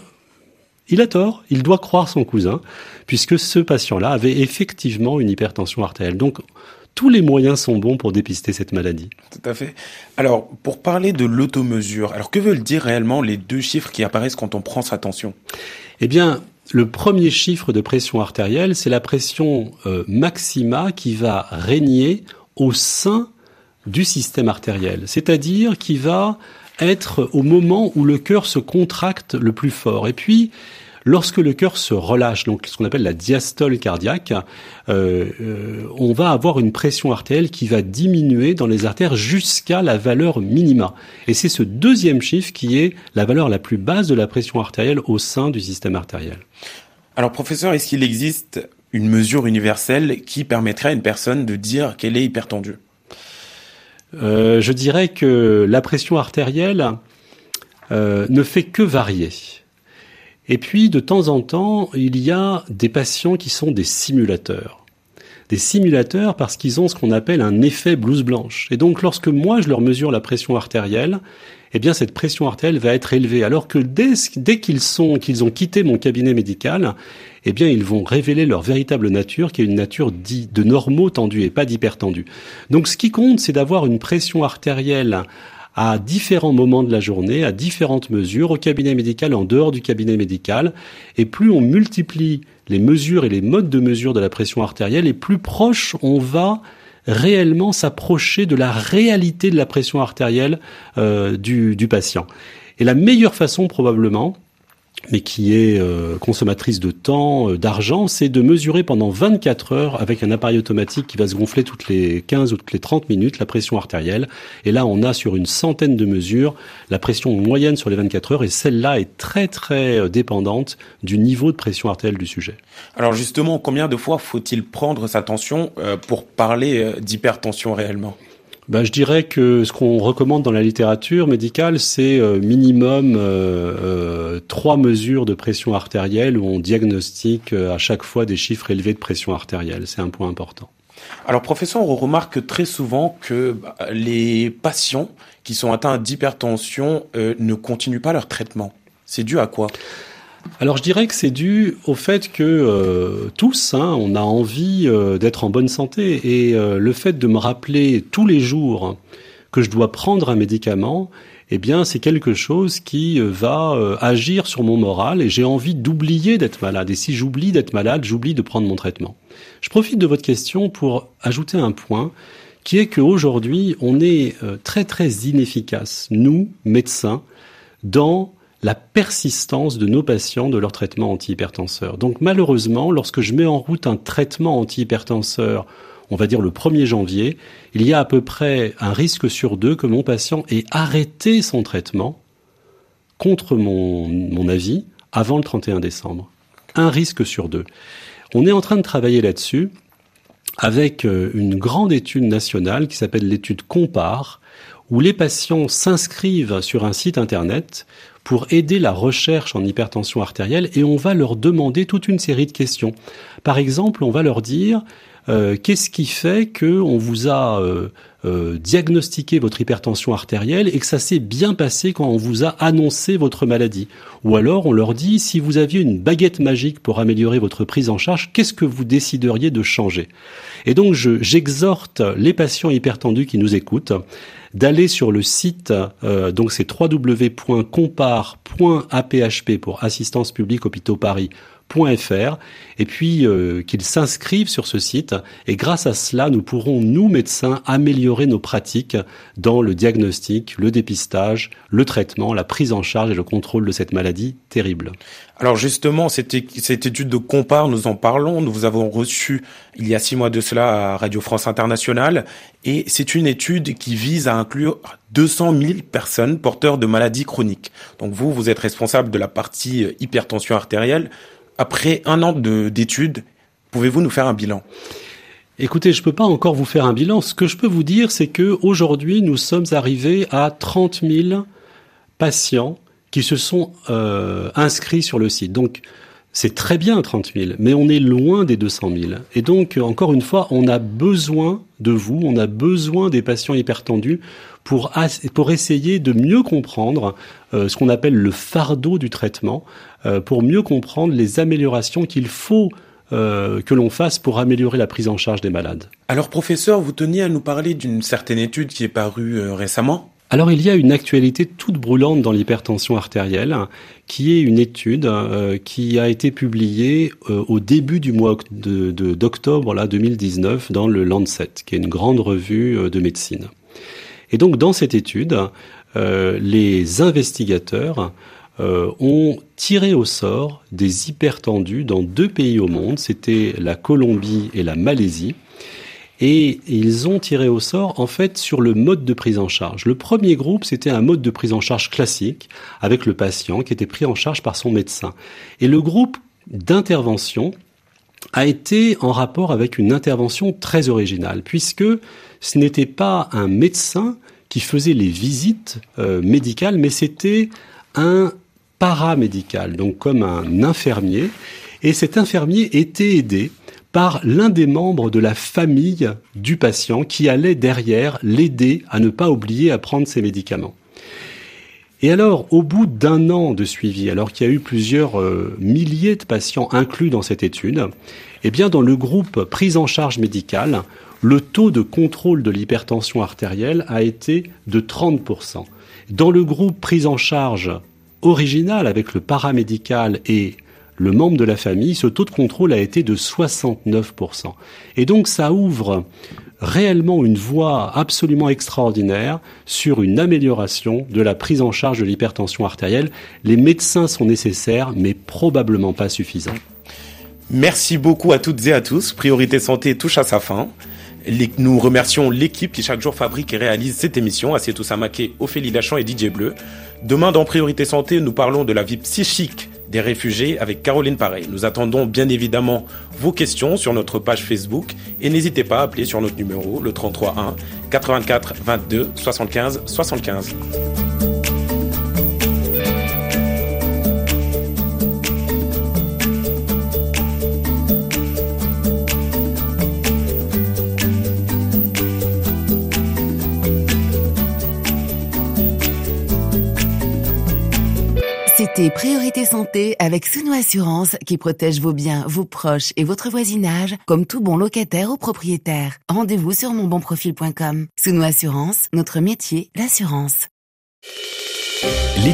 il a tort, il doit croire son cousin, puisque ce patient-là avait effectivement une hypertension artérielle. Donc, tous les moyens sont bons pour dépister cette maladie. Tout à fait. Alors, pour parler de l'automesure, alors que veulent dire réellement les deux chiffres qui apparaissent quand on prend sa tension ? Eh bien, le premier chiffre de pression artérielle, c'est la pression euh, maxima qui va régner au sein du système artériel, c'est-à-dire qui va être au moment où le cœur se contracte le plus fort. Et puis, lorsque le cœur se relâche, donc ce qu'on appelle la diastole cardiaque, euh, euh, on va avoir une pression artérielle qui va diminuer dans les artères jusqu'à la valeur minima. Et c'est ce deuxième chiffre qui est la valeur la plus basse de la pression artérielle au sein du système artériel. Alors, professeur, est-ce qu'il existe une mesure universelle qui permettrait à une personne de dire qu'elle est hypertendue ? Euh, je dirais que la pression artérielle euh, ne fait que varier. Et puis, de temps en temps, il y a des patients qui sont des simulateurs. Des simulateurs parce qu'ils ont ce qu'on appelle un effet blouse blanche. Et donc, lorsque moi, je leur mesure la pression artérielle, eh bien, cette pression artérielle va être élevée. Alors que dès, dès qu'ils sont, qu'ils ont quitté mon cabinet médical, eh bien, ils vont révéler leur véritable nature, qui est une nature dite de normo-tendue et pas d'hypertendue. Donc, ce qui compte, c'est d'avoir une pression artérielle à différents moments de la journée, à différentes mesures, au cabinet médical, en dehors du cabinet médical. Et plus on multiplie les mesures et les modes de mesure de la pression artérielle, et plus proche on va réellement s'approcher de la réalité de la pression artérielle euh, du, du patient. Et la meilleure façon, probablement, mais qui est euh, consommatrice de temps, euh, d'argent, c'est de mesurer pendant vingt-quatre heures avec un appareil automatique qui va se gonfler toutes les quinze ou toutes les trente minutes la pression artérielle. Et là, on a sur une centaine de mesures la pression moyenne sur les vingt-quatre heures, et celle-là est très très euh, dépendante du niveau de pression artérielle du sujet. Alors justement, combien de fois faut-il prendre sa tension euh, pour parler euh, d'hypertension réellement ? Ben, je dirais que ce qu'on recommande dans la littérature médicale, c'est euh, minimum euh, euh, trois mesures de pression artérielle où on diagnostique euh, à chaque fois des chiffres élevés de pression artérielle. C'est un point important. Alors, professeur, on remarque très souvent que bah, les patients qui sont atteints d'hypertension euh, ne continuent pas leur traitement. C'est dû à quoi ? Alors je dirais que c'est dû au fait que euh, tous, hein, on a envie euh, d'être en bonne santé, et euh, le fait de me rappeler tous les jours que je dois prendre un médicament, eh bien c'est quelque chose qui euh, va euh, agir sur mon moral, et j'ai envie d'oublier d'être malade. Et si j'oublie d'être malade, j'oublie de prendre mon traitement. Je profite de votre question pour ajouter un point qui est qu'aujourd'hui on est euh, très très inefficace, nous médecins, dans la persistance de nos patients de leur traitement antihypertenseur. Donc malheureusement, lorsque je mets en route un traitement antihypertenseur, on va dire le premier janvier, il y a à peu près un risque sur deux que mon patient ait arrêté son traitement contre mon, mon avis avant le trente et un décembre. Un risque sur deux. On est en train de travailler là-dessus avec une grande étude nationale qui s'appelle l'étude Compare, où les patients s'inscrivent sur un site internet pour aider la recherche en hypertension artérielle et on va leur demander toute une série de questions. Par exemple, on va leur dire euh, qu'est-ce qui fait qu'on vous a euh, euh, diagnostiqué votre hypertension artérielle et que ça s'est bien passé quand on vous a annoncé votre maladie. Ou alors on leur dit si vous aviez une baguette magique pour améliorer votre prise en charge, qu'est-ce que vous décideriez de changer ? Et donc je, j'exhorte les patients hypertendus qui nous écoutent d'aller sur le site, euh, donc c'est w w w point compare point a p h p pour Assistance Publique Hôpitaux Paris point f r et puis euh, qu'ils s'inscrivent sur ce site et grâce à cela nous pourrons nous médecins améliorer nos pratiques dans le diagnostic, le dépistage, le traitement, la prise en charge et le contrôle de cette maladie terrible. Alors justement, cette, cette étude de Compare, nous en parlons, nous vous avons reçu il y a six mois de cela à Radio France Internationale et c'est une étude qui vise à inclure deux cent mille personnes porteurs de maladies chroniques. Donc vous, vous êtes responsable de la partie hypertension artérielle. Après un an de, d'études, pouvez-vous nous faire un bilan ? Écoutez, je peux pas encore vous faire un bilan. Ce que je peux vous dire, c'est que aujourd'hui, nous sommes arrivés à trente mille patients qui se sont euh, inscrits sur le site. Donc, c'est très bien trente mille, mais on est loin des deux cent mille. Et donc, encore une fois, on a besoin de vous, on a besoin des patients hypertendus pour, pour essayer de mieux comprendre euh, ce qu'on appelle le fardeau du traitement, euh, pour mieux comprendre les améliorations qu'il faut euh, que l'on fasse pour améliorer la prise en charge des malades. Alors, professeur, vous teniez à nous parler d'une certaine étude qui est parue euh, récemment ? Alors il y a une actualité toute brûlante dans l'hypertension artérielle, qui est une étude euh, qui a été publiée euh, au début du mois de, de, d'octobre là, deux mille dix-neuf dans le Lancet, qui est une grande revue euh, de médecine. Et donc dans cette étude, euh, les investigateurs euh, ont tiré au sort des hypertendus dans deux pays au monde, c'était la Colombie et la Malaisie. Et ils ont tiré au sort, en fait, sur le mode de prise en charge. Le premier groupe, c'était un mode de prise en charge classique, avec le patient qui était pris en charge par son médecin. Et le groupe d'intervention a été en rapport avec une intervention très originale, puisque ce n'était pas un médecin qui faisait les visites euh, médicales, mais c'était un paramédical, donc comme un infirmier. Et cet infirmier était aidé par l'un des membres de la famille du patient qui allait derrière l'aider à ne pas oublier à prendre ses médicaments. Et alors, au bout d'un an de suivi, alors qu'il y a eu plusieurs euh, milliers de patients inclus dans cette étude, eh bien, dans le groupe prise en charge médicale, le taux de contrôle de l'hypertension artérielle a été de trente pour cent. Dans le groupe prise en charge originale avec le paramédical et le membre de la famille, ce taux de contrôle a été de soixante-neuf pour cent. Et donc ça ouvre réellement une voie absolument extraordinaire sur une amélioration de la prise en charge de l'hypertension artérielle. Les médecins sont nécessaires, mais probablement pas suffisants. Merci beaucoup à toutes et à tous. Priorité Santé touche à sa fin. Nous remercions l'équipe qui chaque jour fabrique et réalise cette émission, Assietou Samake, Ophélie Lachant et D J Bleu. Demain, dans Priorité Santé, nous parlons de la vie psychique des réfugiés avec Caroline Parey. Nous attendons bien évidemment vos questions sur notre page Facebook et n'hésitez pas à appeler sur notre numéro, le trente-trois un quatre-vingt-quatre vingt-deux soixante-quinze soixante-quinze. C'était Priorité Santé avec Souno Assurance qui protège vos biens, vos proches et votre voisinage comme tout bon locataire ou propriétaire. Rendez-vous sur mon bon profil point com. Souno Assurance, notre métier, l'assurance.